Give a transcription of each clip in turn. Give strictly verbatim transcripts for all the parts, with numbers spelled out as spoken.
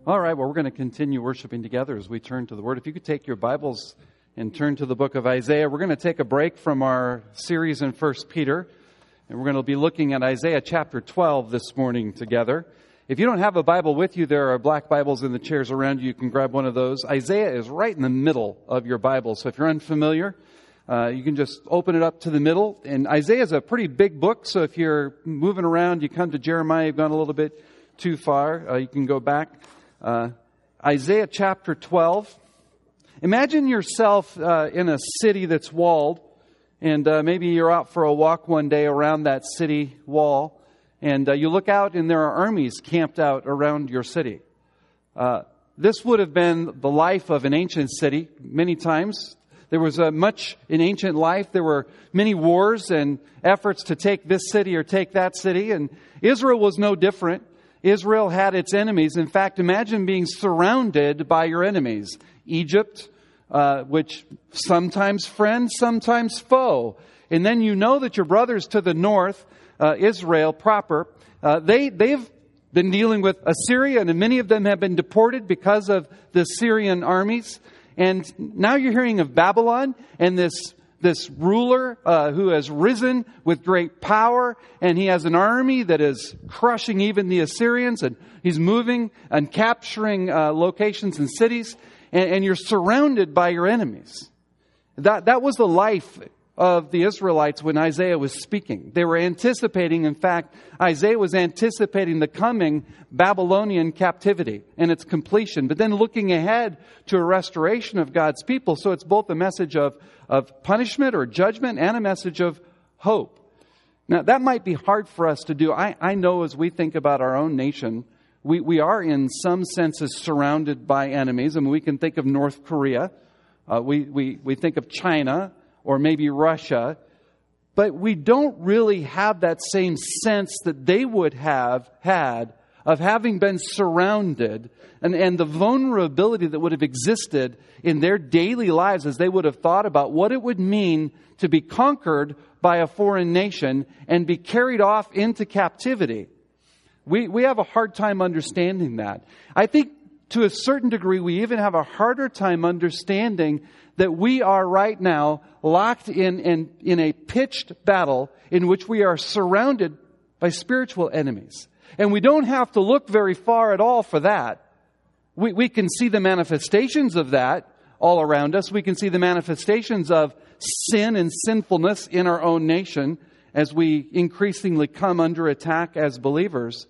All right, well, we're going to continue worshiping together as we turn to the Word. If you could take your Bibles and turn to the book of Isaiah. We're going to take a break from our series in First Peter, and we're going to be looking at Isaiah chapter twelve this morning together. If you don't have a Bible with you, there are black Bibles in the chairs around you. You can grab one of those. Isaiah is right in the middle of your Bible, so if you're unfamiliar, uh, you can just open it up to the middle. And Isaiah is a pretty big book, so if you're moving around, you come to Jeremiah, you've gone a little bit too far, uh, you can go back. Uh, Isaiah chapter twelve. Imagine yourself uh, in a city that's walled, and uh, maybe you're out for a walk one day around that city wall, and uh, you look out and there are armies camped out around your city. Uh, this would have been the life of an ancient city many times. There was uh, much in ancient life. There were many wars and efforts to take this city or take that city, and Israel was no different. Israel had its enemies. In fact, imagine being surrounded by your enemies. Egypt, uh, which sometimes friend, sometimes foe. And then you know that your brothers to the north, uh, Israel proper, uh, they, they've been dealing with Assyria, and many of them have been deported because of the Syrian armies. And now you're hearing of Babylon and this This ruler uh, who has risen with great power, and he has an army that is crushing even the Assyrians, and he's moving and capturing uh, locations and cities, and, and you're surrounded by your enemies. That that was the life of the Israelites when Isaiah was speaking. They were anticipating, in fact, Isaiah was anticipating the coming Babylonian captivity and its completion, but then looking ahead to a restoration of God's people. So it's both a message of, of punishment or judgment and a message of hope. Now, that might be hard for us to do. I, I know as we think about our own nation, we, we are in some senses surrounded by enemies. I mean, we can think of North Korea. Uh, we, we, we think of China, or maybe Russia, but we don't really have that same sense that they would have had of having been surrounded, and, and the vulnerability that would have existed in their daily lives as they would have thought about what it would mean to be conquered by a foreign nation and be carried off into captivity. We, we have a hard time understanding that. I think to a certain degree, we even have a harder time understanding that we are right now locked in, in, in a pitched battle in which we are surrounded by spiritual enemies. And we don't have to look very far at all for that. We, we can see the manifestations of that all around us. We can see the manifestations of sin and sinfulness in our own nation as we increasingly come under attack as believers.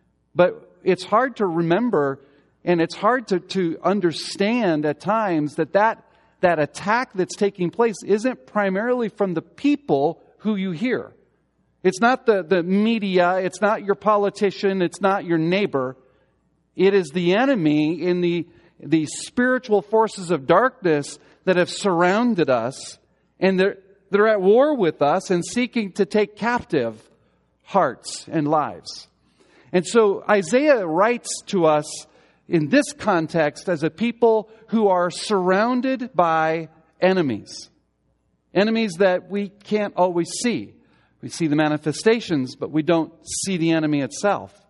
But it's hard to remember, and it's hard to, to understand at times that, that that attack that's taking place isn't primarily from the people who you hear. It's not the, the media, it's not your politician, it's not your neighbor. It is the enemy in the, the spiritual forces of darkness that have surrounded us, and they're, they're at war with us and seeking to take captive hearts and lives. And so Isaiah writes to us in this context as a people who are surrounded by enemies. Enemies that we can't always see. We see the manifestations, but we don't see the enemy itself.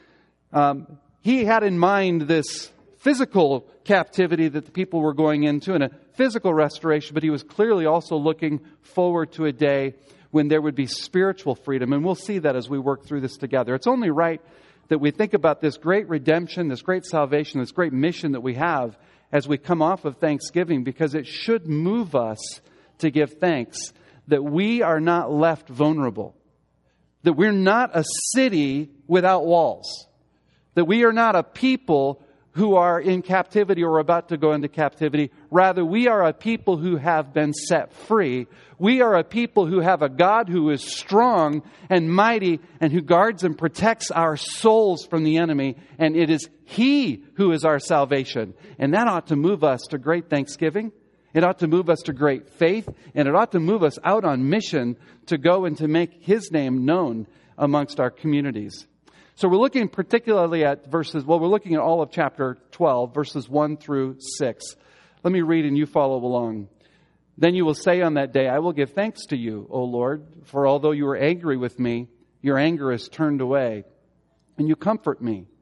Um, he had in mind this physical captivity that the people were going into and a physical restoration, but he was clearly also looking forward to a day when there would be spiritual freedom. And we'll see that as we work through this together. It's only right that we think about this great redemption, this great salvation, this great mission that we have as we come off of Thanksgiving, because it should move us to give thanks that we are not left vulnerable, that we're not a city without walls, that we are not a people who are in captivity or about to go into captivity. Rather, we are a people who have been set free. We are a people who have a God who is strong and mighty and who guards and protects our souls from the enemy. And it is He who is our salvation. And that ought to move us to great thanksgiving. It ought to move us to great faith. And it ought to move us out on mission to go and to make His name known amongst our communities. So we're looking particularly at verses, well, we're looking at all of chapter twelve, verses one through six. Let me read and you follow along. Then you will say on that day, I will give thanks to you, O Lord, for although you are angry with me, your anger is turned away, and you comfort me.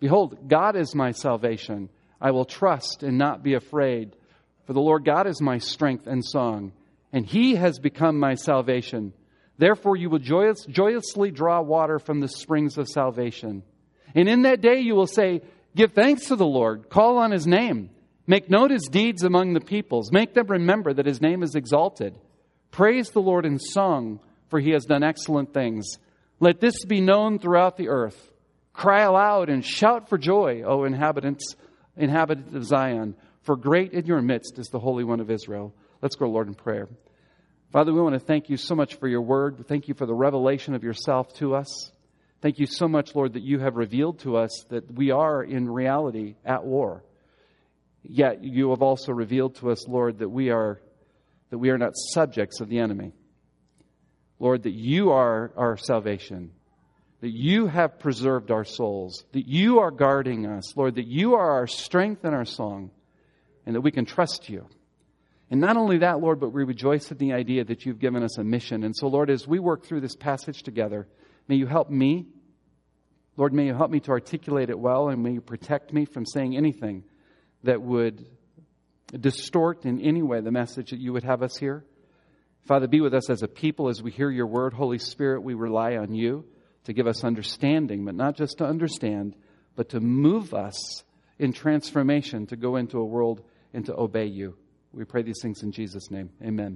Behold, God is my salvation. I will trust and not be afraid. For the Lord God is my strength and song, and He has become my salvation. Therefore you will joyous, joyously draw water from the springs of salvation. And in that day you will say, give thanks to the Lord, call on His name. Make known His deeds among the peoples. Make them remember that His name is exalted. Praise the Lord in song, for He has done excellent things. Let this be known throughout the earth. Cry aloud and shout for joy, O inhabitants, inhabitants of Zion, for great in your midst is the Holy One of Israel. Let's go, Lord, in prayer. Father, we want to thank you so much for your word. Thank you for the revelation of yourself to us. Thank you so much, Lord, that you have revealed to us that we are in reality at war. Yet you have also revealed to us, Lord, that we are that we are not subjects of the enemy. Lord, that you are our salvation, that you have preserved our souls, that you are guarding us, Lord, that you are our strength and our song, and that we can trust you. And not only that, Lord, but we rejoice in the idea that you've given us a mission. And so, Lord, as we work through this passage together, may you help me. Lord, may you help me to articulate it well, and may you protect me from saying anything that would distort in any way the message that you would have us hear. Father, be with us as a people as we hear your word. Holy Spirit, we rely on you to give us understanding, but not just to understand, but to move us in transformation to go into a world and to obey you. We pray these things in Jesus' name. Amen.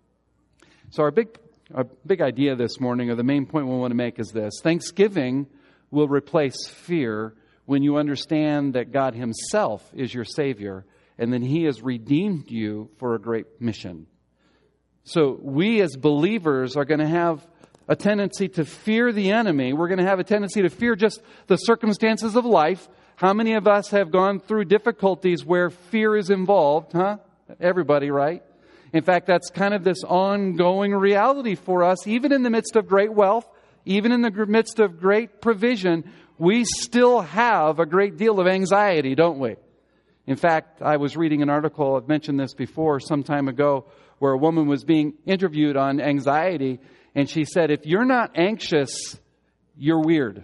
So our big, our big idea this morning, or the main point we want to make, is this. Thanksgiving will replace fear when you understand that God Himself is your Savior and then He has redeemed you for a great mission. So we as believers are going to have a tendency to fear the enemy. We're going to have a tendency to fear just the circumstances of life. How many of us have gone through difficulties where fear is involved? Huh? Everybody, right? In fact, that's kind of this ongoing reality for us. Even in the midst of great wealth, even in the midst of great provision, we still have a great deal of anxiety, don't we? In fact, I was reading an article, I've mentioned this before, some time ago, where a woman was being interviewed on anxiety, and she said, if you're not anxious, you're weird.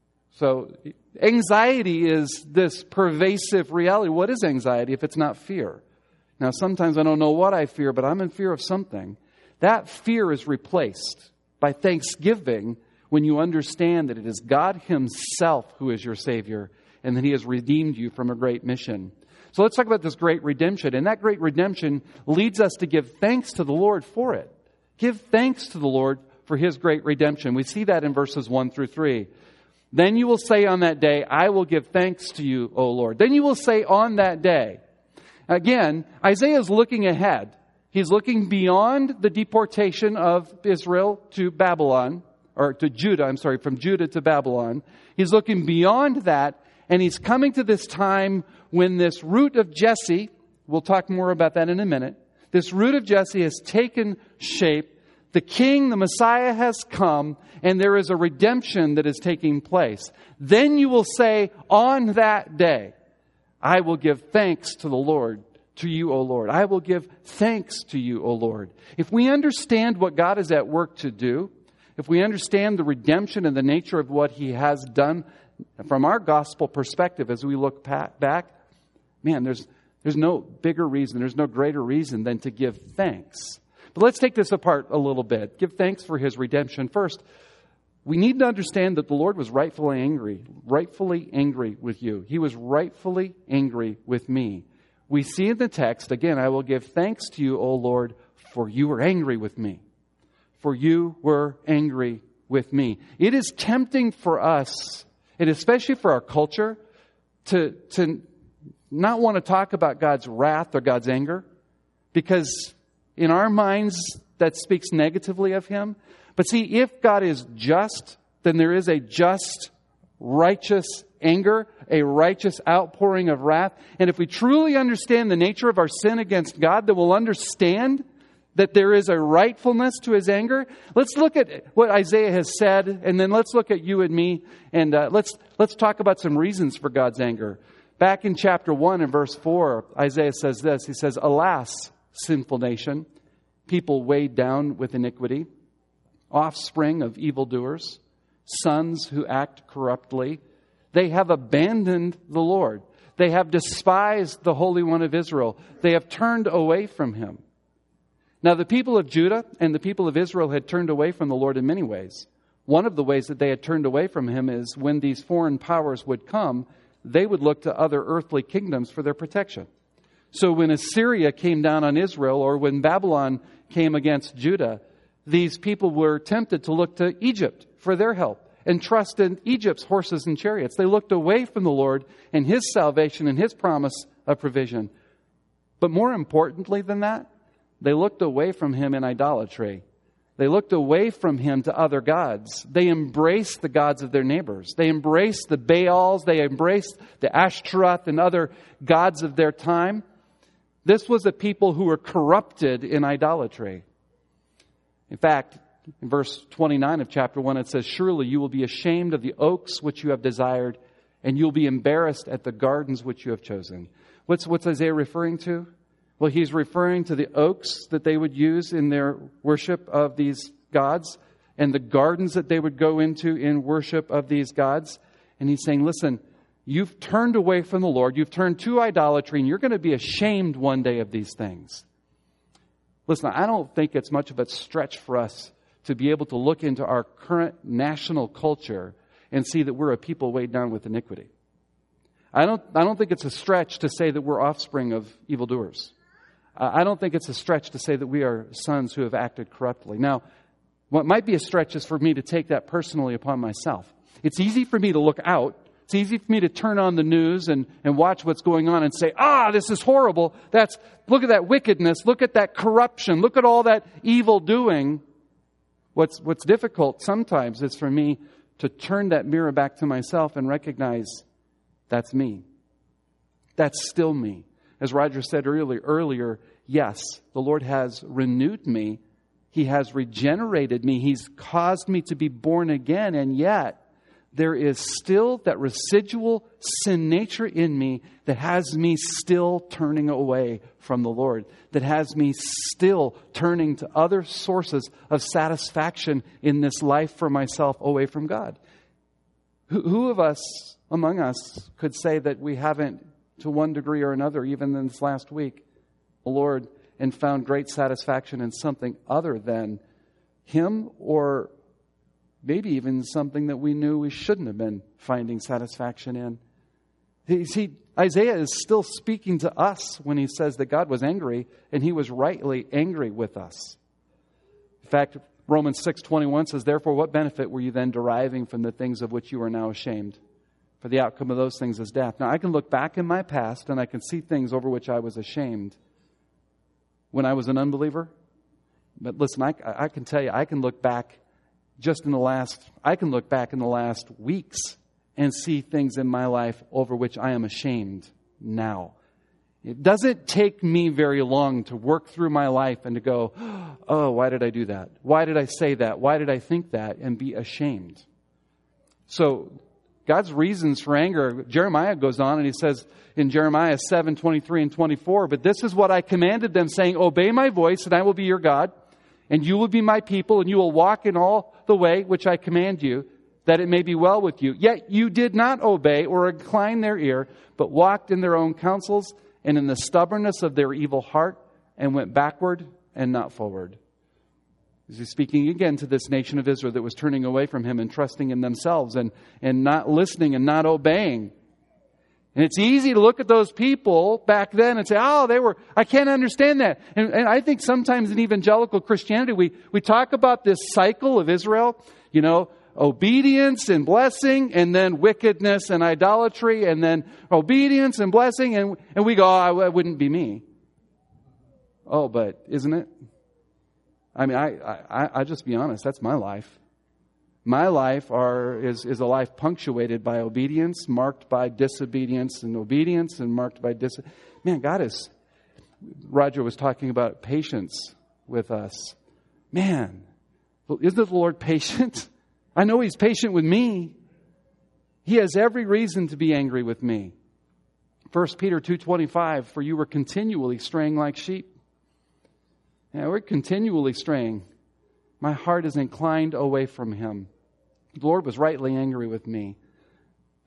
So anxiety is this pervasive reality. What is anxiety if it's not fear? Now, sometimes I don't know what I fear, but I'm in fear of something. That fear is replaced by thanksgiving when you understand that it is God Himself who is your Savior and that He has redeemed you from a great mission. So let's talk about this great redemption. And that great redemption leads us to give thanks to the Lord for it. Give thanks to the Lord for His great redemption. We see that in verses one through three. Then you will say on that day, I will give thanks to you, O Lord. Then you will say on that day. Again, Isaiah is looking ahead. He's looking beyond the deportation of Israel to Babylon, or to Judah, I'm sorry, from Judah to Babylon. He's looking beyond that, and he's coming to this time when this root of Jesse, we'll talk more about that in a minute, this root of Jesse has taken shape. The King, the Messiah, has come, and there is a redemption that is taking place. Then you will say, on that day, I will give thanks to the Lord, to you, O Lord. I will give thanks to you, O Lord. If we understand what God is at work to do, if we understand the redemption and the nature of what He has done from our gospel perspective as we look back, man, there's there's no bigger reason, there's no greater reason than to give thanks. But let's take this apart a little bit. Give thanks for His redemption. First, we need to understand that the Lord was rightfully angry, rightfully angry with you. He was rightfully angry with me. We see in the text, again, I will give thanks to you, O Lord, for you were angry with me. For you were angry with me. It is tempting for us, and especially for our culture, to, to not want to talk about God's wrath or God's anger, because in our minds that speaks negatively of Him. But see, if God is just, then there is a just, righteous anger, a righteous outpouring of wrath. And if we truly understand the nature of our sin against God, then we'll understand that there is a rightfulness to His anger. Let's look at what Isaiah has said, and then let's look at you and me, and uh, let's let's talk about some reasons for God's anger. Back in chapter one and verse four, Isaiah says this. He says, alas, sinful nation, people weighed down with iniquity, offspring of evildoers, sons who act corruptly. They have abandoned the Lord. They have despised the Holy One of Israel. They have turned away from him. Now, the people of Judah and the people of Israel had turned away from the Lord in many ways. One of the ways that they had turned away from him is when these foreign powers would come, they would look to other earthly kingdoms for their protection. So when Assyria came down on Israel, or when Babylon came against Judah, these people were tempted to look to Egypt for their help and trust in Egypt's horses and chariots. They looked away from the Lord and his salvation and his promise of provision. But more importantly than that, they looked away from him in idolatry. They looked away from him to other gods. They embraced the gods of their neighbors. They embraced the Baals. They embraced the Ashtaroth and other gods of their time. This was a people who were corrupted in idolatry. In fact, in verse twenty-nine of chapter one, it says, "Surely you will be ashamed of the oaks which you have desired, and you'll be embarrassed at the gardens which you have chosen." What's, what's Isaiah referring to? Well, he's referring to the oaks that they would use in their worship of these gods and the gardens that they would go into in worship of these gods. And he's saying, listen, you've turned away from the Lord. You've turned to idolatry, and you're going to be ashamed one day of these things. Listen, I don't think it's much of a stretch for us to be able to look into our current national culture and see that we're a people weighed down with iniquity. I don't, I don't think it's a stretch to say that we're offspring of evildoers. I don't think it's a stretch to say that we are sons who have acted corruptly. Now, what might be a stretch is for me to take that personally upon myself. It's easy for me to look out. It's easy for me to turn on the news and, and watch what's going on and say, ah, this is horrible. That's, look at that wickedness. Look at that corruption. Look at all that evil doing. What's, what's difficult sometimes is for me to turn that mirror back to myself and recognize that's me. That's still me. As Roger said earlier, earlier, yes, the Lord has renewed me. He has regenerated me. He's caused me to be born again. And yet, there is still that residual sin nature in me that has me still turning away from the Lord, that has me still turning to other sources of satisfaction in this life for myself away from God. Who, who of us, among us, could say that we haven't, to one degree or another, even in this last week, the Lord, and found great satisfaction in something other than Him, or maybe even something that we knew we shouldn't have been finding satisfaction in? He, he, Isaiah is still speaking to us when he says that God was angry, and He was rightly angry with us. In fact, Romans six twenty-one says, "Therefore, what benefit were you then deriving from the things of which you are now ashamed? For the outcome of those things is death." Now, I can look back in my past and I can see things over which I was ashamed when I was an unbeliever. But listen, I, I can tell you, I can look back just in the last, I can look back in the last weeks and see things in my life over which I am ashamed now. It doesn't take me very long to work through my life and to go, oh, why did I do that? Why did I say that? Why did I think that? And be ashamed. So, God's reasons for anger, Jeremiah goes on and he says in Jeremiah seven, twenty-three and twenty-four, "But this is what I commanded them, saying, obey my voice, and I will be your God, and you will be my people, and you will walk in all the way which I command you, that it may be well with you. Yet you did not obey or incline their ear, but walked in their own counsels and in the stubbornness of their evil heart, and went backward and not forward." He's speaking again to this nation of Israel that was turning away from Him and trusting in themselves and, and not listening and not obeying. And it's easy to look at those people back then and say, oh, they were, I can't understand that. And, and I think sometimes in evangelical Christianity, we, we talk about this cycle of Israel, you know, obedience and blessing, and then wickedness and idolatry, and then obedience and blessing, and, and we go, oh, it wouldn't be me. Oh, but isn't it? I mean, I, I, I'll just be honest. That's my life. My life are, is, is a life punctuated by obedience, marked by disobedience, and obedience, and marked by dis. Man, God is, Roger was talking about patience with us. Man, isn't the Lord patient? I know He's patient with me. He has every reason to be angry with me. First Peter two twenty-five, "For you were continually straying like sheep." Yeah, we're continually straying. My heart is inclined away from Him. The Lord was rightly angry with me.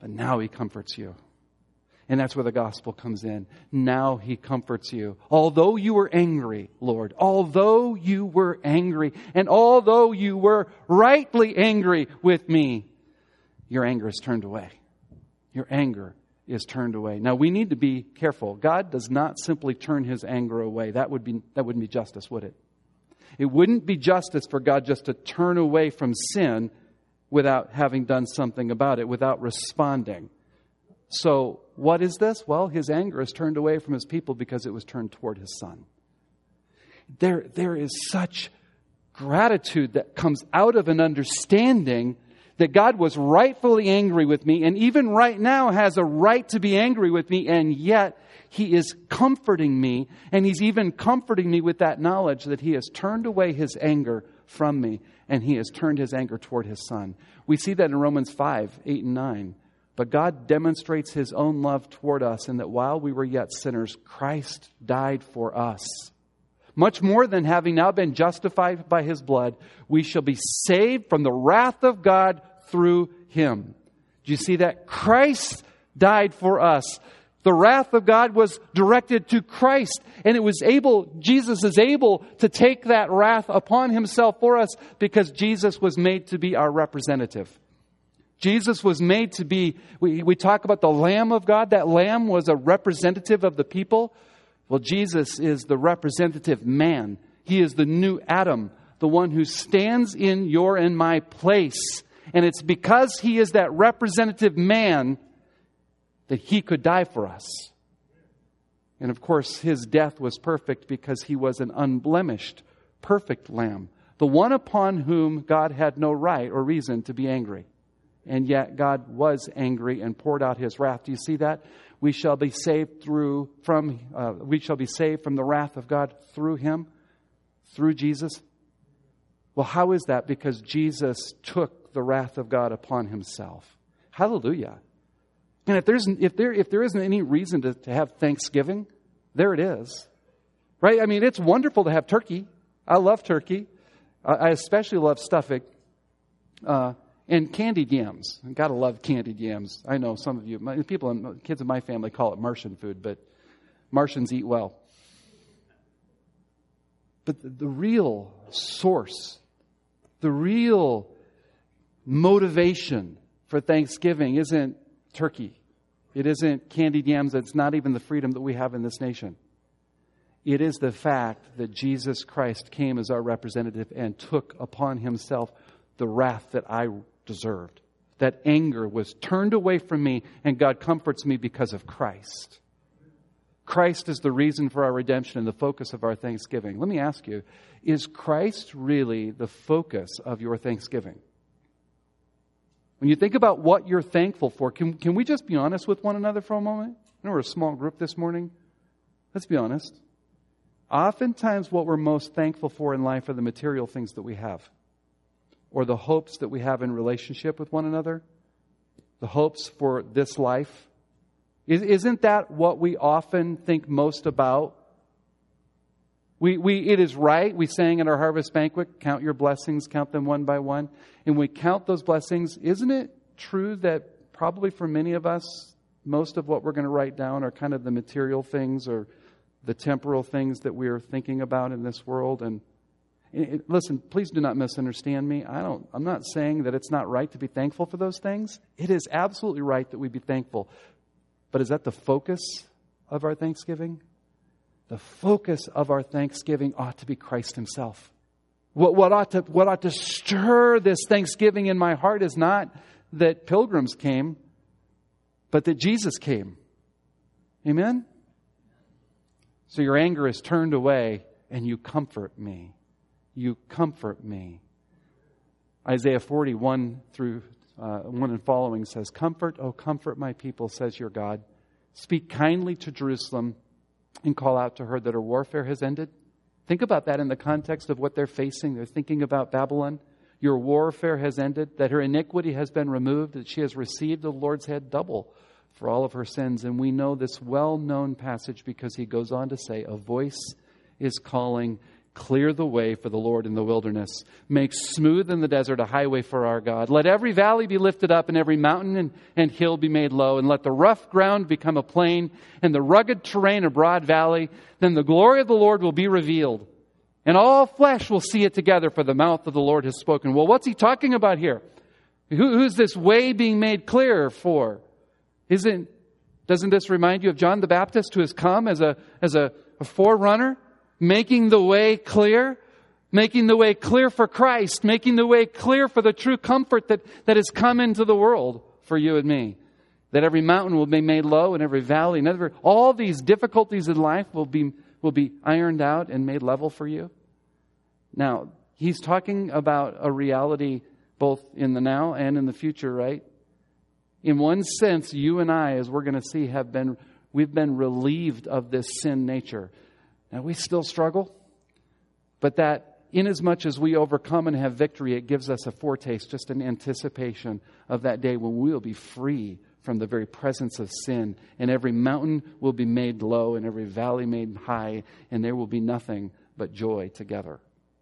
But now he comforts you. And that's where the gospel comes in. Now he comforts you. Although you were angry, Lord, although you were angry, and although you were rightly angry with me, your anger is turned away. Your anger is turned away. Now we need to be careful. God does not simply turn his anger away. That would be, that wouldn't be justice, would it? It wouldn't be justice for God just to turn away from sin without having done something about it, without responding. So what is this? Well, his anger is turned away from his people because it was turned toward his Son. There, there is such gratitude that comes out of an understanding that God was rightfully angry with me, and even right now has a right to be angry with me, and yet he is comforting me, and he's even comforting me with that knowledge that he has turned away his anger from me, and he has turned his anger toward his Son. We see that in Romans five, eight and nine. But God demonstrates his own love toward us in that while we were yet sinners, Christ died for us. Much more than having now been justified by his blood, we shall be saved from the wrath of God through him. Do you see that? Christ died for us. The wrath of God was directed to Christ, and it was able, Jesus is able to take that wrath upon himself for us because Jesus was made to be our representative. Jesus was made to be, we, we talk about the Lamb of God. That Lamb was a representative of the people. Well, Jesus is the representative man. He is the new Adam, the one who stands in your and my place. And it's because he is that representative man that he could die for us. And of course, his death was perfect because he was an unblemished, perfect lamb. The one upon whom God had no right or reason to be angry. And yet God was angry and poured out his wrath. Do you see that? We shall be saved through from uh, we shall be saved from the wrath of God through him, through Jesus. Well, how is that? Because Jesus took the wrath of God upon himself. Hallelujah. And if there's if there if there isn't any reason to, to have Thanksgiving, there it is. Right? I mean, it's wonderful to have turkey. I love turkey. I especially love stuffing. Uh, And candied yams. Gotta love candied yams. I know some of you, my, people, kids in my family call it Martian food, but Martians eat well. But the, the real source, the real motivation for Thanksgiving isn't turkey. It isn't candied yams. It's not even the freedom that we have in this nation. It is the fact that Jesus Christ came as our representative and took upon himself the wrath that I deserved. That anger was turned away from me, and God comforts me because of Christ. Christ is the reason for our redemption and the focus of our Thanksgiving. Let me ask you, is Christ really the focus of your Thanksgiving? When you think about what you're thankful for, can, can we just be honest with one another for a moment? I know we're a small group this morning. Let's be honest. Oftentimes what we're most thankful for in life are the material things that we have. Or the hopes that we have in relationship with one another. The hopes for this life. Isn't that what we often think most about? We, we, it is right. We sang at our harvest banquet, count your blessings, count them one by one. And we count those blessings. Isn't it true that probably for many of us, most of what we're going to write down are kind of the material things or the temporal things that we're thinking about in this world? And It, listen, please do not misunderstand me. I don't, I'm not saying that it's not right to be thankful for those things. It is absolutely right that we be thankful. But is that the focus of our Thanksgiving? The focus of our Thanksgiving ought to be Christ himself. What, what, ought to, what ought to stir this Thanksgiving in my heart is not that pilgrims came, but that Jesus came. Amen? So your anger is turned away and you comfort me. You comfort me. Isaiah forty-one through uh, one and following says, "Comfort, O comfort my people, says your God. Speak kindly to Jerusalem and call out to her that her warfare has ended." Think about that in the context of what they're facing. They're thinking about Babylon. Your warfare has ended, that her iniquity has been removed, that she has received the Lord's head double for all of her sins. And we know this well-known passage because he goes on to say, a voice is calling, Clear the way for the Lord in the wilderness. Make smooth in the desert a highway for our God. Let every valley be lifted up and every mountain and, and hill be made low. And let the rough ground become a plain and the rugged terrain a broad valley. Then the glory of the Lord will be revealed. And all flesh will see it together, for the mouth of the Lord has spoken. Well, what's he talking about here? Who, who's this way being made clear for? Isn't, doesn't this remind you of John the Baptist, who has come as a, as a, a forerunner? Making the way clear, making the way clear for Christ, making the way clear for the true comfort that, that has come into the world for you and me. That every mountain will be made low and every valley, and every, all these difficulties in life will be, will be ironed out and made level for you. Now, he's talking about a reality both in the now and in the future, right? In one sense, you and I, as we're going to see, have been, we've been relieved of this sin nature. Now, we still struggle, but that inasmuch as we overcome and have victory, it gives us a foretaste, just an anticipation of that day when we will be free from the very presence of sin, and every mountain will be made low and every valley made high, and there will be nothing but joy together.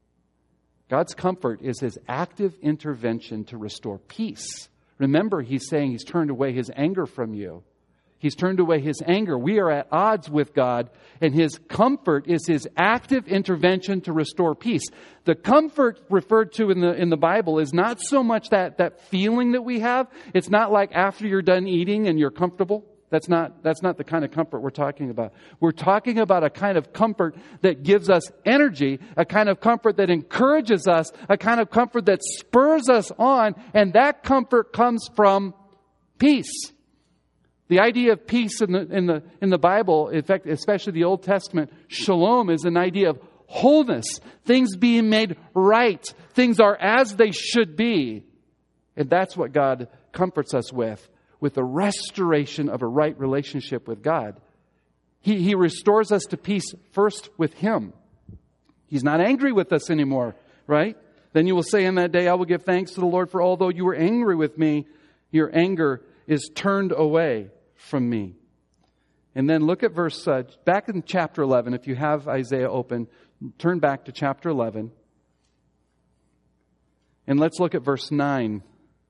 God's comfort is His active intervention to restore peace. Remember, He's saying He's turned away His anger from you. He's turned away His anger. We are at odds with God, and His comfort is His active intervention to restore peace. The comfort referred to in the in the Bible is not so much that, that feeling that we have. It's not like after you're done eating and you're comfortable. That's not, that's not the kind of comfort we're talking about. We're talking about a kind of comfort that gives us energy, a kind of comfort that encourages us, a kind of comfort that spurs us on, and that comfort comes from peace. The idea of peace in the, in the, in the Bible, in fact, especially the Old Testament, shalom is an idea of wholeness, things being made right, things are as they should be. And that's what God comforts us with, with the restoration of a right relationship with God. He, he restores us to peace first with Him. He's not angry with us anymore, right? Then you will say in that day, I will give thanks to the Lord, for although you were angry with me, your anger is turned away from me. And then look at verse, uh, back in chapter eleven, if you have Isaiah open, turn back to chapter eleven. And let's look at verse nine.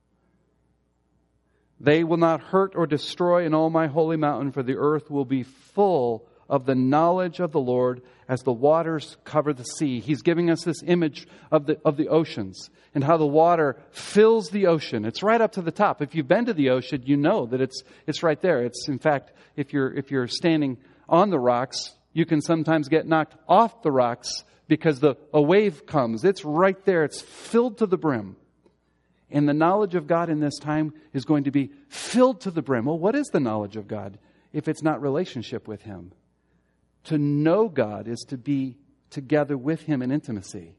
They will not hurt or destroy in all my holy mountain, for the earth will be full of the knowledge of the Lord as the waters cover the sea. He's giving us this image of the of the oceans and how the water fills the ocean. It's right up to the top. If you've been to the ocean, you know that it's it's right there. It's in fact, if you're if you're standing on the rocks, you can sometimes get knocked off the rocks because the a wave comes. It's right there. It's filled to the brim. And the knowledge of God in this time is going to be filled to the brim. Well, what is the knowledge of God if it's not relationship with Him? To know God is to be together with Him in intimacy.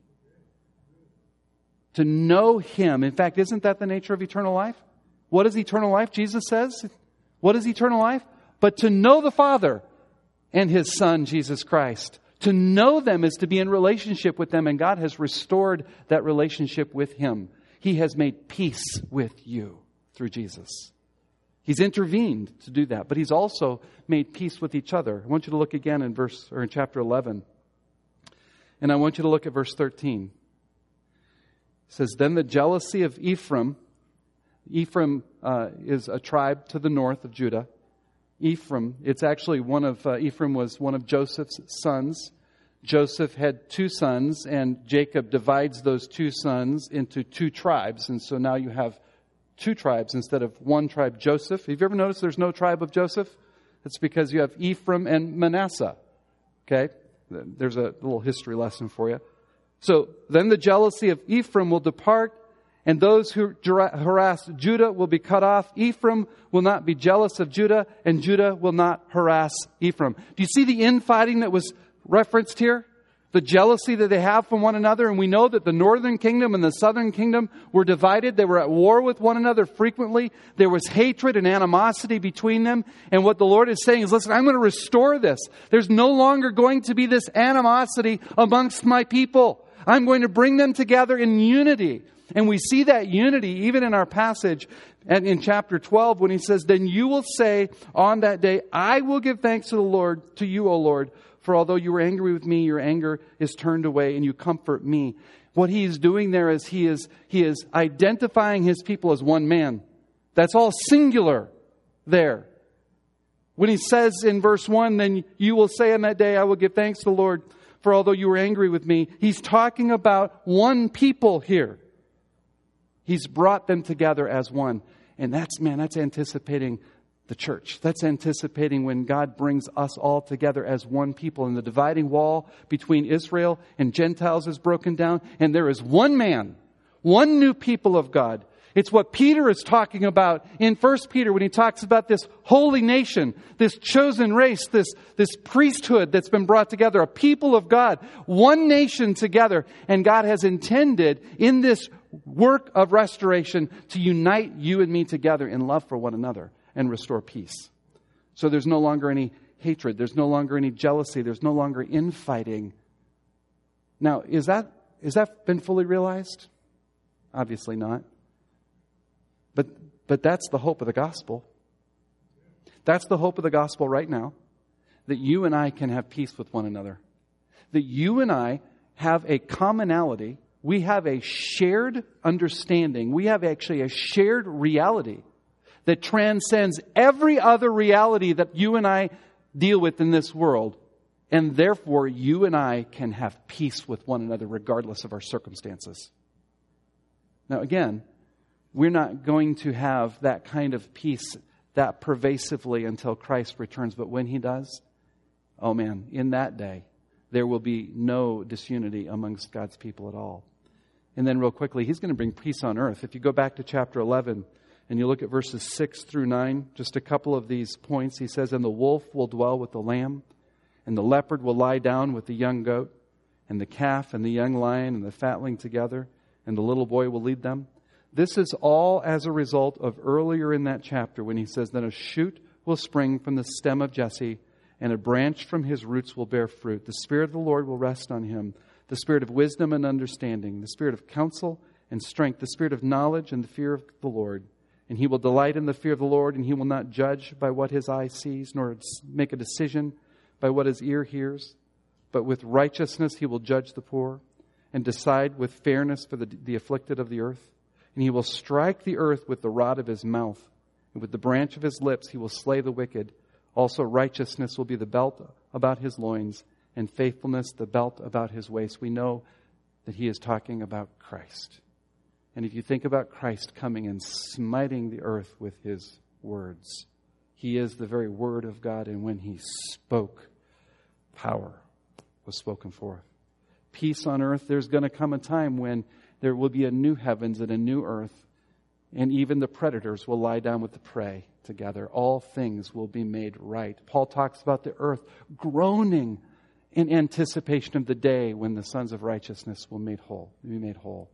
To know Him. In fact, isn't that the nature of eternal life? What is eternal life? Jesus says. What is eternal life? But to know the Father and His Son, Jesus Christ. To know them is to be in relationship with them, and God has restored that relationship with Him. He has made peace with you through Jesus. He's intervened to do that, but He's also made peace with each other. I want you to look again in verse or in chapter eleven. And I want you to look at verse thirteen. It says, then the jealousy of Ephraim, Ephraim uh, is a tribe to the north of Judah. Ephraim, it's actually one of, uh, Ephraim was one of Joseph's sons. Joseph had two sons, and Jacob divides those two sons into two tribes. And so now you have two tribes instead of one tribe, Joseph. Have you ever noticed there's no tribe of Joseph? It's because you have Ephraim and Manasseh. Okay? There's a little history lesson for you. So then the jealousy of Ephraim will depart, and those who harass Judah will be cut off. Ephraim will not be jealous of Judah, and Judah will not harass Ephraim. Do you see the infighting that was referenced here? The jealousy that they have from one another. And we know that the northern kingdom and the southern kingdom were divided. They were at war with one another frequently. There was hatred and animosity between them. And what the Lord is saying is, listen, I'm going to restore this. There's no longer going to be this animosity amongst my people. I'm going to bring them together in unity. And we see that unity even in our passage and in chapter twelve when He says, then you will say on that day, I will give thanks to the Lord, to you, O Lord, For although you were angry with me, your anger is turned away and you comfort me. What he's doing there is he is, he is identifying his people as one man. That's all singular there. When he says in verse one, then you will say on that day, I will give thanks to the Lord, for although you were angry with me. He's talking about one people here. He's brought them together as one. And that's, man, that's anticipating the church. That's anticipating when God brings us all together as one people. And the dividing wall between Israel and Gentiles is broken down. And there is one man, one new people of God. It's what Peter is talking about in First Peter when he talks about this holy nation, this chosen race, this, this priesthood that's been brought together, a people of God, one nation together. And God has intended in this work of restoration to unite you and me together in love for one another and restore peace. So there's no longer any hatred. There's no longer any jealousy. There's no longer infighting. Now, is that, is that been fully realized? Obviously not. But but that's the hope of the gospel. That's the hope of the gospel right now. That you and I can have peace with one another. That you and I have a commonality. We have a shared understanding. We have actually a shared reality that transcends every other reality that you and I deal with in this world. And therefore, you and I can have peace with one another regardless of our circumstances. Now again, we're not going to have that kind of peace that pervasively until Christ returns. But when He does, oh man, in that day, there will be no disunity amongst God's people at all. And then real quickly, He's going to bring peace on earth. If you go back to chapter eleven and you look at verses six through nine, just a couple of these points. He says, and the wolf will dwell with the lamb, and the leopard will lie down with the young goat, and the calf and the young lion and the fatling together, and the little boy will lead them. This is all as a result of earlier in that chapter when he says, then a shoot will spring from the stem of Jesse, and a branch from his roots will bear fruit. The Spirit of the Lord will rest on him, the Spirit of wisdom and understanding, the Spirit of counsel and strength, the Spirit of knowledge and the fear of the Lord. And he will delight in the fear of the Lord, and he will not judge by what his eye sees, nor make a decision by what his ear hears. But with righteousness he will judge the poor, and decide with fairness for the, the afflicted of the earth. And he will strike the earth with the rod of his mouth, and with the branch of his lips he will slay the wicked. Also righteousness will be the belt about his loins, and faithfulness the belt about his waist. We know that he is talking about Christ. And if you think about Christ coming and smiting the earth with his words, he is the very word of God. And when he spoke, power was spoken forth. Peace on earth, there's going to come a time when there will be a new heavens and a new earth, and even the predators will lie down with the prey together. All things will be made right. Paul talks about the earth groaning in anticipation of the day when the sons of righteousness will made whole, be made whole.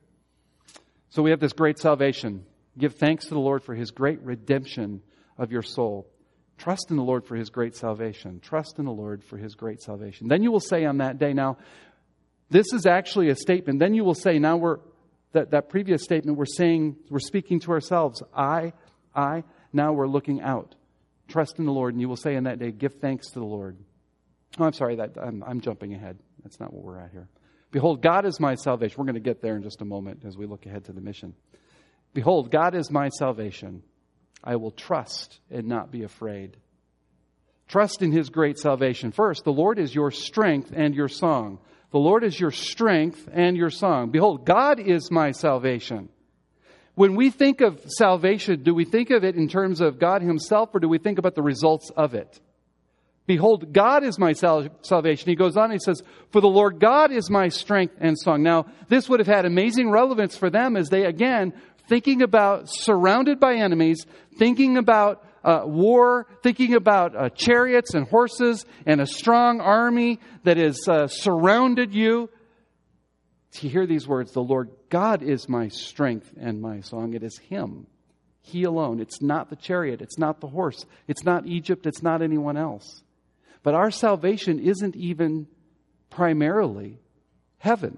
So we have this great salvation. Give thanks to the Lord for his great redemption of your soul. Trust in the Lord for his great salvation. Trust in the Lord for his great salvation. Then you will say on that day, now, this is actually a statement. Then you will say, now we're, that, that previous statement, we're saying, we're speaking to ourselves. I, I, now we're looking out. Trust in the Lord. And you will say on that day, give thanks to the Lord. Oh, I'm sorry, that I'm, I'm jumping ahead. That's not what we're at here. Behold, God is my salvation. We're going to get there in just a moment as we look ahead to the mission. Behold, God is my salvation. I will trust and not be afraid. Trust in his great salvation. First, the Lord is your strength and your song. The Lord is your strength and your song. Behold, God is my salvation. When we think of salvation, do we think of it in terms of God himself, or do we think about the results of it? Behold, God is my sal- salvation. He goes on and he says, for the Lord God is my strength and song. Now, this would have had amazing relevance for them as they, again, thinking about surrounded by enemies, thinking about uh, war, thinking about uh, chariots and horses and a strong army that has uh, surrounded you. To hear these words, the Lord God is my strength and my song. It is him. He alone. It's not the chariot. It's not the horse. It's not Egypt. It's not anyone else. But our salvation isn't even primarily heaven.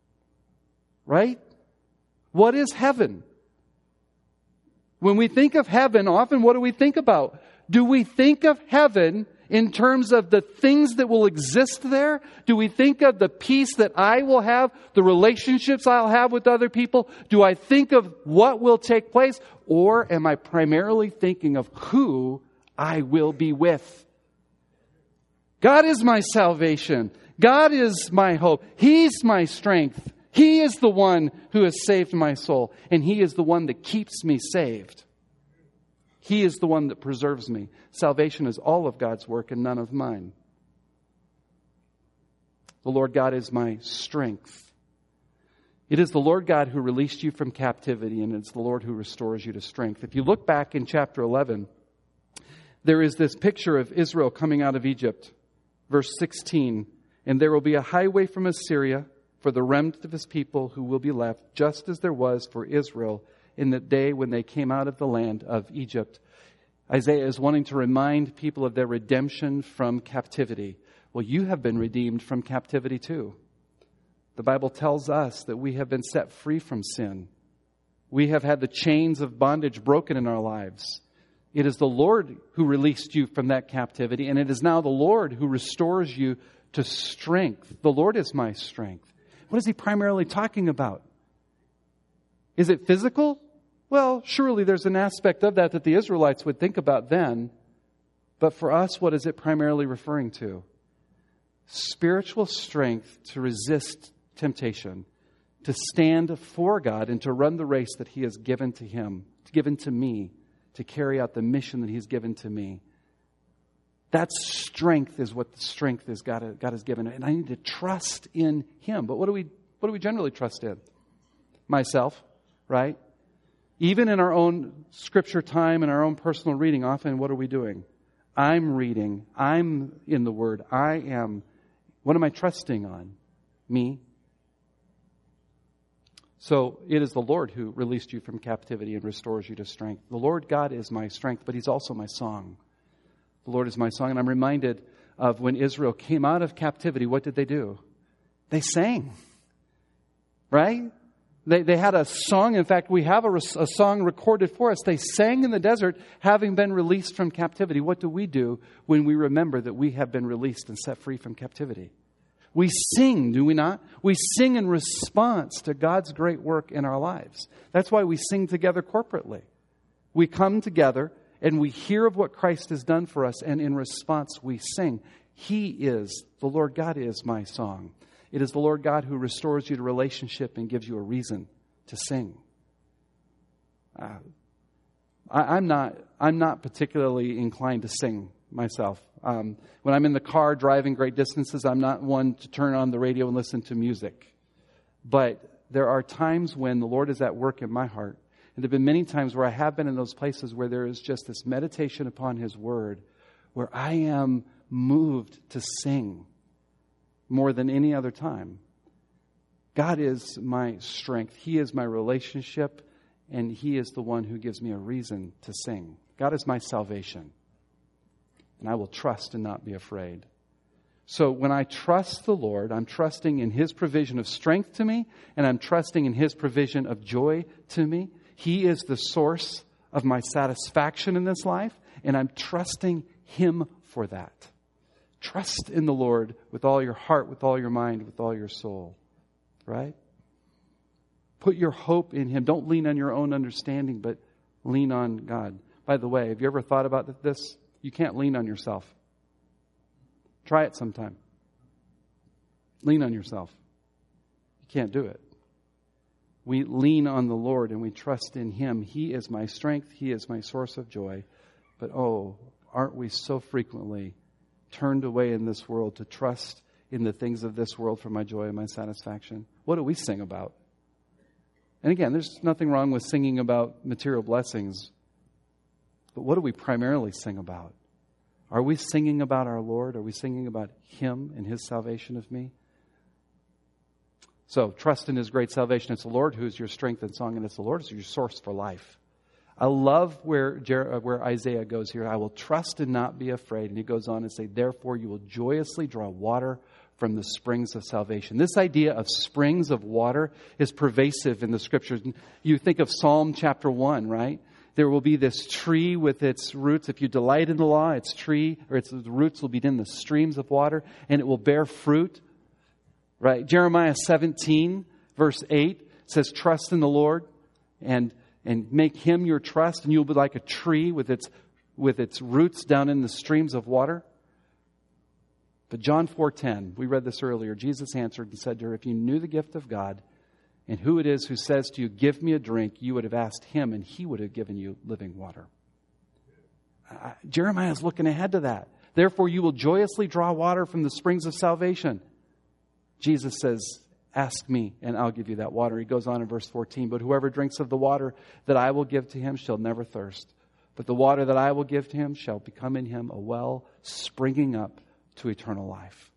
Right? What is heaven? When we think of heaven, often what do we think about? Do we think of heaven in terms of the things that will exist there? Do we think of the peace that I will have, the relationships I'll have with other people? Do I think of what will take place? Or am I primarily thinking of who I will be with? God is my salvation. God is my hope. He's my strength. He is the one who has saved my soul. And He is the one that keeps me saved. He is the one that preserves me. Salvation is all of God's work and none of mine. The Lord God is my strength. It is the Lord God who released you from captivity, and it's the Lord who restores you to strength. If you look back in chapter eleven, there is this picture of Israel coming out of Egypt. Verse sixteen, and there will be a highway from Assyria for the remnant of His people who will be left, just as there was for Israel in the day when they came out of the land of Egypt. Isaiah is wanting to remind people of their redemption from captivity. Well, you have been redeemed from captivity too. The Bible tells us that we have been set free from sin. We have had the chains of bondage broken in our lives. It is the Lord who released you from that captivity, and it is now the Lord who restores you to strength. The Lord is my strength. What is He primarily talking about? Is it physical? Well, surely there's an aspect of that that the Israelites would think about then. But for us, what is it primarily referring to? Spiritual strength to resist temptation, to stand for God, and to run the race that He has given to Him, given to me, to carry out the mission that He's given to me. That strength is what the strength is God, God has given. And I need to trust in Him. But what do we what do we generally trust in? Myself, right? Even in our own scripture time and our own personal reading, often what are we doing? I'm reading. I'm in the Word. I am. What am I trusting on? Me. So it is the Lord who released you from captivity and restores you to strength. The Lord God is my strength, but He's also my song. The Lord is my song. And I'm reminded of when Israel came out of captivity, what did they do? They sang. Right? They they had a song. In fact, we have a, a song recorded for us. They sang in the desert, having been released from captivity. What do we do when we remember that we have been released and set free from captivity? We sing, do we not? We sing in response to God's great work in our lives. That's why we sing together corporately. We come together and we hear of what Christ has done for us, and in response we sing. He is, the Lord God is my song. It is the Lord God who restores you to relationship and gives you a reason to sing. Uh, I, I'm not. I'm not particularly inclined to sing myself. Um, when I'm in the car driving great distances, I'm not one to turn on the radio and listen to music. But there are times when the Lord is at work in my heart. And there have been many times where I have been in those places where there is just this meditation upon His Word, where I am moved to sing more than any other time. God is my strength. He is my relationship, and He is the one who gives me a reason to sing. God is my salvation, and I will trust and not be afraid. So when I trust the Lord, I'm trusting in His provision of strength to me, and I'm trusting in His provision of joy to me. He is the source of my satisfaction in this life, and I'm trusting Him for that. Trust in the Lord with all your heart, with all your mind, with all your soul. Right? Put your hope in Him. Don't lean on your own understanding, but lean on God. By the way, have you ever thought about this? You can't lean on yourself. Try it sometime. Lean on yourself. You can't do it. We lean on the Lord and we trust in Him. He is my strength. He is my source of joy. But oh, aren't we so frequently turned away in this world to trust in the things of this world for my joy and my satisfaction? What do we sing about? And again, there's nothing wrong with singing about material blessings. But what do we primarily sing about? Are we singing about our Lord? Are we singing about Him and His salvation of me? So, trust in His great salvation. It's the Lord who is your strength and song, and it's the Lord who is your source for life. I love where Jer- where Isaiah goes here. I will trust and not be afraid. And he goes on and say, therefore you will joyously draw water from the springs of salvation. This idea of springs of water is pervasive in the Scriptures. You think of Psalm chapter one, right? There will be this tree with its roots. If you delight in the law, its tree or its roots will be in the streams of water, and it will bear fruit. Right? Jeremiah seventeen, verse eight says, trust in the Lord and and make Him your trust, and you'll be like a tree with its with its roots down in the streams of water. But John four ten, we read this earlier. Jesus answered and said to her, if you knew the gift of God and who it is who says to you, give me a drink, you would have asked Him, and He would have given you living water. Uh, Jeremiah is looking ahead to that. Therefore, you will joyously draw water from the springs of salvation. Jesus says, ask me, and I'll give you that water. He goes on in verse fourteen, but whoever drinks of the water that I will give to him shall never thirst. But the water that I will give to him shall become in him a well springing up to eternal life.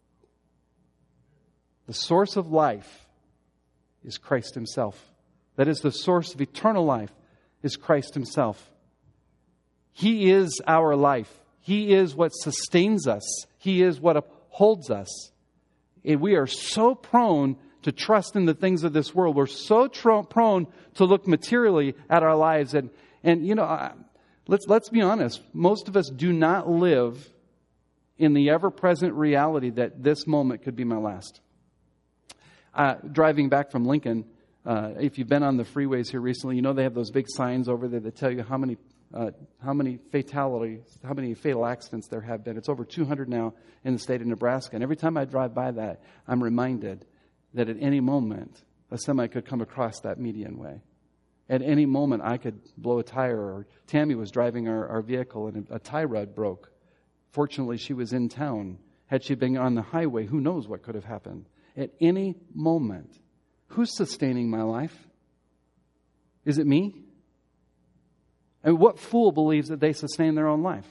The source of life is Christ Himself. That is, the source of eternal life is Christ Himself. He is our life. He is what sustains us. He is what upholds us. And we are so prone to trust in the things of this world. We're so tr- prone to look materially at our lives. And, and you know, uh, let's, let's be honest. Most of us do not live in the ever-present reality that this moment could be my last. Uh, driving back from Lincoln, uh, if you've been on the freeways here recently, you know they have those big signs over there that tell you how many uh, how many fatalities, how many fatal accidents there have been. It's over two hundred now in the state of Nebraska. And every time I drive by that, I'm reminded that at any moment, a semi could come across that median way. At any moment, I could blow a tire. Or Tammy was driving our, our vehicle and a, a tie rod broke. Fortunately, she was in town. Had she been on the highway, who knows what could have happened. At any moment, who's sustaining my life? Is it me? And what fool believes that they sustain their own life?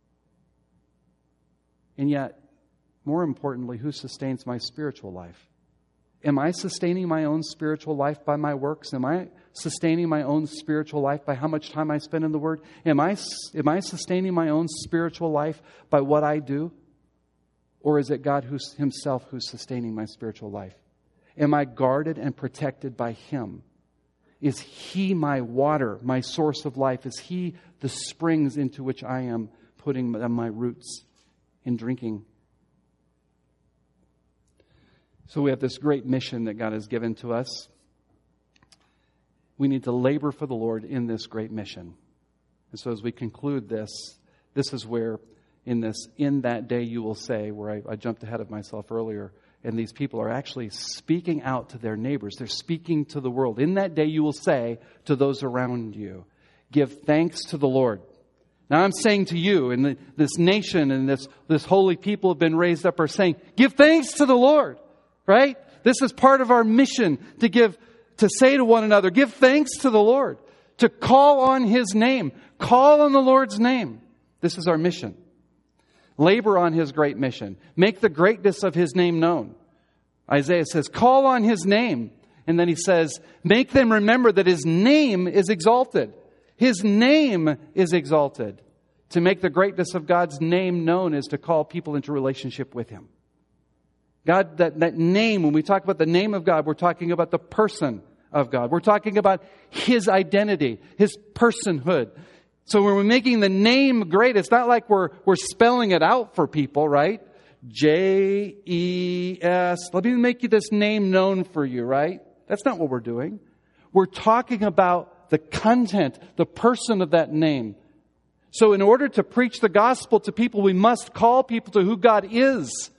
And yet, more importantly, who sustains my spiritual life? Am I sustaining my own spiritual life by my works? Am I sustaining my own spiritual life by how much time I spend in the Word? Am I, am I sustaining my own spiritual life by what I do? Or is it God who's Himself who's sustaining my spiritual life? Am I guarded and protected by Him? Is He my water, my source of life? Is He the springs into which I am putting my roots in drinking? So we have this great mission that God has given to us. We need to labor for the Lord in this great mission. And so as we conclude this, this is where in this, in that day you will say, where I, I jumped ahead of myself earlier, and these people are actually speaking out to their neighbors. They're speaking to the world. In that day you will say to those around you, give thanks to the Lord. Now I'm saying to you, and the, this nation and this, this holy people have been raised up are saying, give thanks to the Lord. Right? This is part of our mission to give, to say to one another, give thanks to the Lord, to call on His name, call on the Lord's name. This is our mission. Labor on His great mission. Make the greatness of His name known. Isaiah says, call on His name. And then he says, make them remember that His name is exalted. His name is exalted. To make the greatness of God's name known is to call people into relationship with Him. God, that, that name, when we talk about the name of God, we're talking about the person of God. We're talking about His identity, His personhood. So when we're making the name great, it's not like we're, we're spelling it out for people, right? J E S. Let me make you this name known for you, right? That's not what we're doing. We're talking about the content, the person of that name. So in order to preach the gospel to people, we must call people to who God is.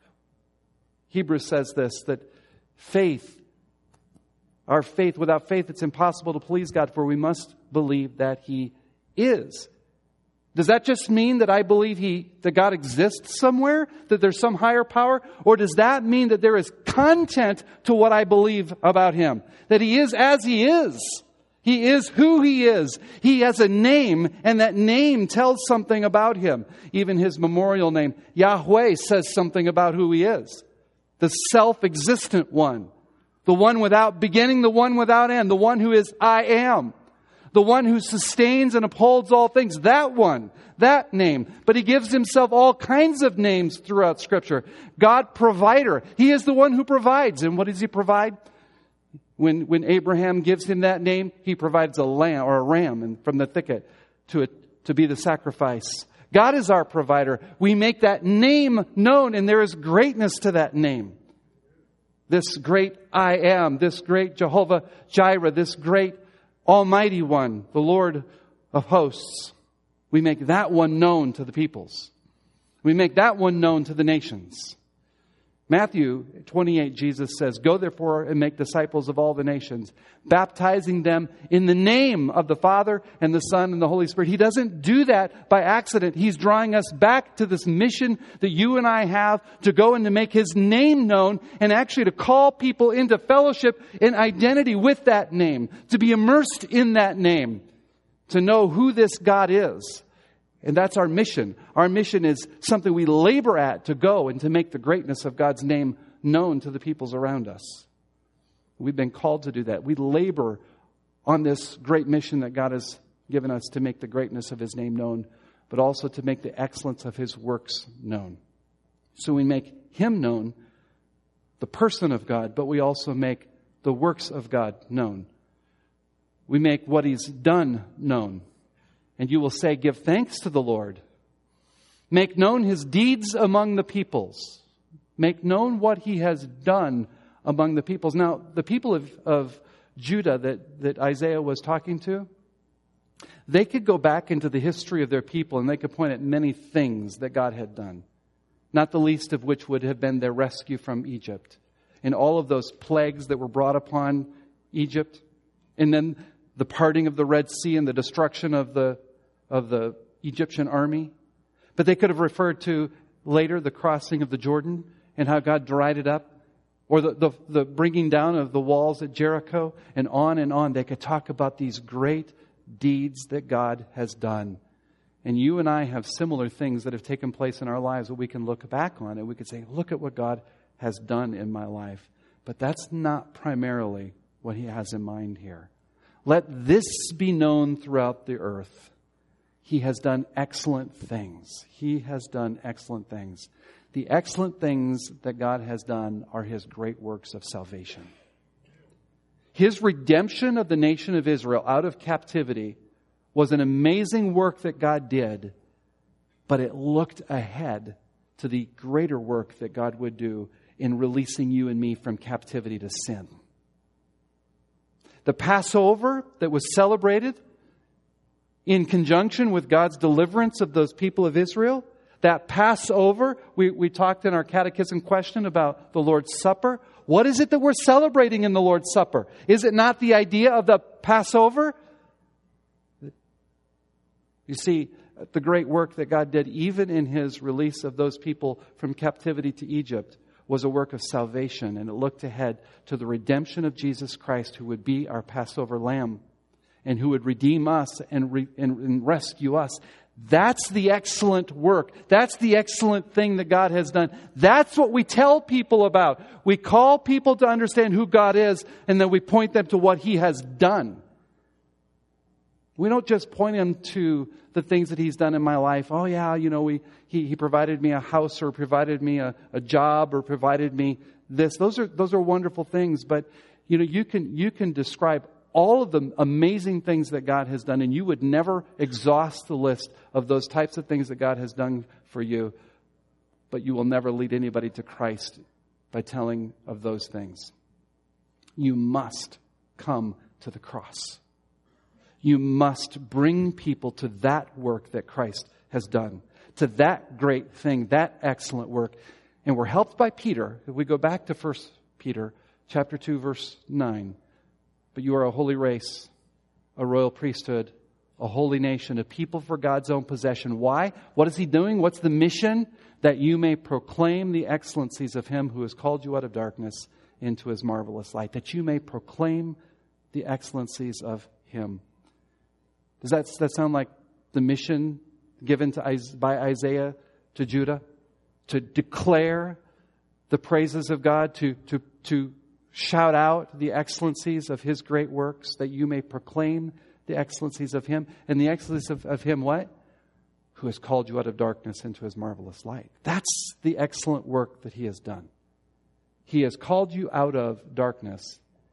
Hebrews says this, that faith, our faith, without faith it's impossible to please God, for we must believe that He is. Does that just mean that I believe He, that God exists somewhere? That there's some higher power? Or does that mean that there is content to what I believe about Him? That He is as He is. He is who He is. He has a name, and that name tells something about Him. Even His memorial name, Yahweh, says something about who He is. The self-existent one. The one without beginning, the one without end. The one who is I am. The one who sustains and upholds all things. That one. That name. But He gives Himself all kinds of names throughout Scripture. God provider. He is the one who provides. And what does He provide? When, when Abraham gives him that name, he provides a lamb or a ram and from the thicket to, a, to be the sacrifice. God is our provider. We make that name known, and there is greatness to that name. This great I am, this great Jehovah Jireh, this great Almighty One, the Lord of hosts. We make that one known to the peoples. We make that one known to the nations. Matthew twenty-eight, Jesus says, "Go therefore and make disciples of all the nations, baptizing them in the name of the Father and the Son and the Holy Spirit." He doesn't do that by accident. He's drawing us back to this mission that you and I have to go and to make His name known, and actually to call people into fellowship and identity with that name, to be immersed in that name, to know who this God is. And that's our mission. Our mission is something we labor at to go and to make the greatness of God's name known to the peoples around us. We've been called to do that. We labor on this great mission that God has given us to make the greatness of His name known, but also to make the excellence of His works known. So we make Him known, the person of God, but we also make the works of God known. We make what He's done known. And you will say, "Give thanks to the Lord. Make known His deeds among the peoples." Make known what He has done among the peoples. Now, the people of, of Judah that, that Isaiah was talking to, they could go back into the history of their people and they could point at many things that God had done. Not the least of which would have been their rescue from Egypt. And all of those plagues that were brought upon Egypt. And then the parting of the Red Sea and the destruction of the of the Egyptian army. But they could have referred to later the crossing of the Jordan and how God dried it up. Or the, the, the bringing down of the walls at Jericho, and on and on. They could talk about these great deeds that God has done. And you and I have similar things that have taken place in our lives that we can look back on and we can say, look at what God has done in my life. But that's not primarily what He has in mind here. Let this be known throughout the earth. He has done excellent things. He has done excellent things. The excellent things that God has done are His great works of salvation. His redemption of the nation of Israel out of captivity was an amazing work that God did, but it looked ahead to the greater work that God would do in releasing you and me from captivity to sin. The Passover that was celebrated in conjunction with God's deliverance of those people of Israel, that Passover, we, we talked in our catechism question about the Lord's Supper. What is it that we're celebrating in the Lord's Supper? Is it not the idea of the Passover? You see, the great work that God did, even in His release of those people from captivity to Egypt, was a work of salvation. And it looked ahead to the redemption of Jesus Christ, who would be our Passover lamb and who would redeem us and, re, and, and rescue us. That's the excellent work. That's the excellent thing that God has done. That's what we tell people about. We call people to understand who God is, and then we point them to what He has done. We don't just point them to the things that He's done in my life. Oh yeah, you know, we He, he provided me a house, or provided me a, a job, or provided me this. Those are those are wonderful things. But you know, you can you can describe all of the amazing things that God has done, and you would never exhaust the list of those types of things that God has done for you. But you will never lead anybody to Christ by telling of those things. You must come to the cross. You must bring people to that work that Christ has done, to that great thing, that excellent work. And we're helped by Peter. If we go back to First Peter chapter two, verse nine. But you are a holy race, a royal priesthood, a holy nation, a people for God's own possession. Why? What is He doing? What's the mission? That you may proclaim the excellencies of Him who has called you out of darkness into His marvelous light. That you may proclaim the excellencies of Him. Does that, that sound like the mission given to, by Isaiah to Judah? To declare the praises of God, to, to, to shout out the excellencies of His great works, that you may proclaim the excellencies of Him. And the excellencies of, of Him what? Who has called you out of darkness into His marvelous light. That's the excellent work that He has done. He has called you out of darkness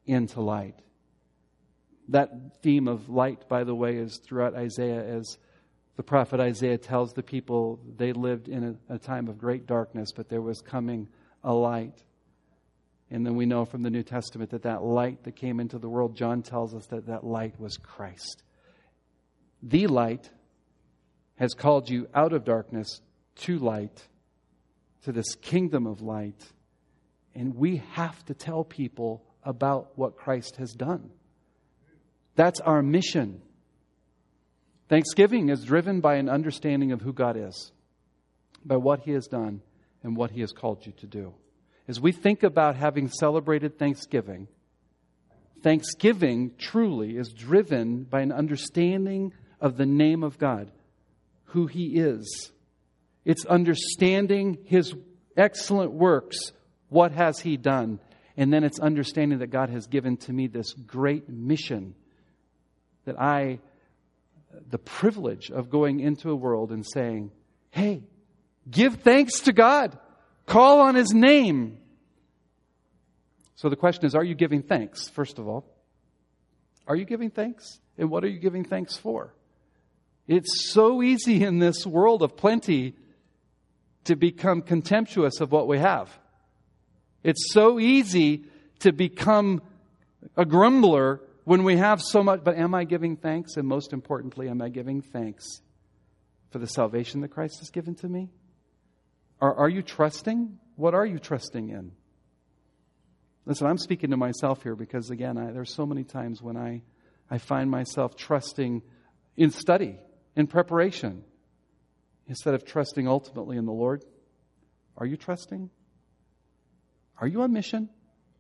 into light. That theme of light, by the way, is throughout Isaiah, as the prophet Isaiah tells the people they lived in a, a time of great darkness, but there was coming a light. And then we know from the New Testament that that light that came into the world, John tells us that that light was Christ. The light has called you out of darkness to light, to this kingdom of light. And we have to tell people about what Christ has done. That's our mission. Thanksgiving is driven by an understanding of who God is, by what He has done and what He has called you to do. As we think about having celebrated Thanksgiving, Thanksgiving truly is driven by an understanding of the name of God, who He is. It's understanding His excellent works. What has He done? And then it's understanding that God has given to me this great mission, that I, the privilege of going into a world and saying, hey, give thanks to God. Call on His name. So the question is, are you giving thanks, first of all? Are you giving thanks? And what are you giving thanks for? It's so easy in this world of plenty to become contemptuous of what we have. It's so easy to become a grumbler when we have so much. But am I giving thanks? And most importantly, am I giving thanks for the salvation that Christ has given to me? Are, are you trusting? What are you trusting in? Listen, I'm speaking to myself here because, again, I, there's so many times when I, I find myself trusting in study, in preparation, instead of trusting ultimately in the Lord. Are you trusting? Are you on mission?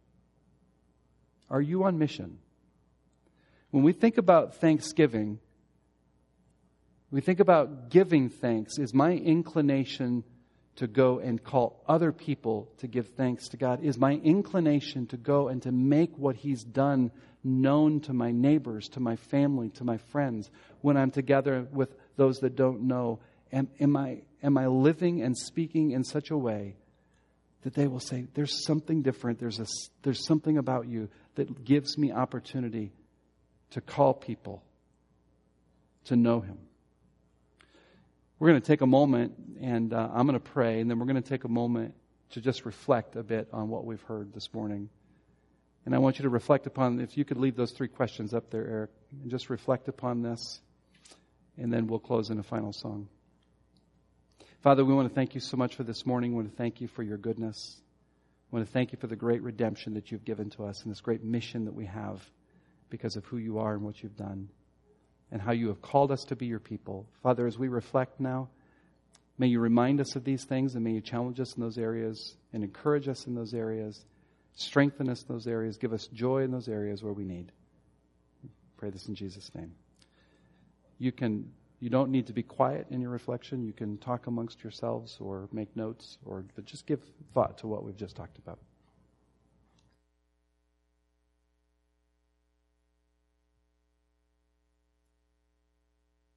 Are you on mission? When we think about Thanksgiving, we think about giving thanks. Is my inclination to go and call other people to give thanks to God? Is my inclination to go and to make what He's done known to my neighbors, to my family, to my friends, when I'm together with those that don't know? Am, am I am I living and speaking in such a way that they will say, there's something different, there's a, there's something about you that gives me opportunity to call people to know Him? We're going to take a moment, and uh, I'm going to pray, and then we're going to take a moment to just reflect a bit on what we've heard this morning. And I want you to reflect upon, if you could leave those three questions up there, Eric, and just reflect upon this, and then we'll close in a final song. Father, we want to thank You so much for this morning. We want to thank You for Your goodness. We want to thank You for the great redemption that You've given to us and this great mission that we have because of who You are and what You've done, and how You have called us to be Your people. Father, as we reflect now, may You remind us of these things, and may You challenge us in those areas and encourage us in those areas, strengthen us in those areas, give us joy in those areas where we need. Pray this in Jesus' name. You can, you don't need to be quiet in your reflection. You can talk amongst yourselves or make notes, or but just give thought to what we've just talked about.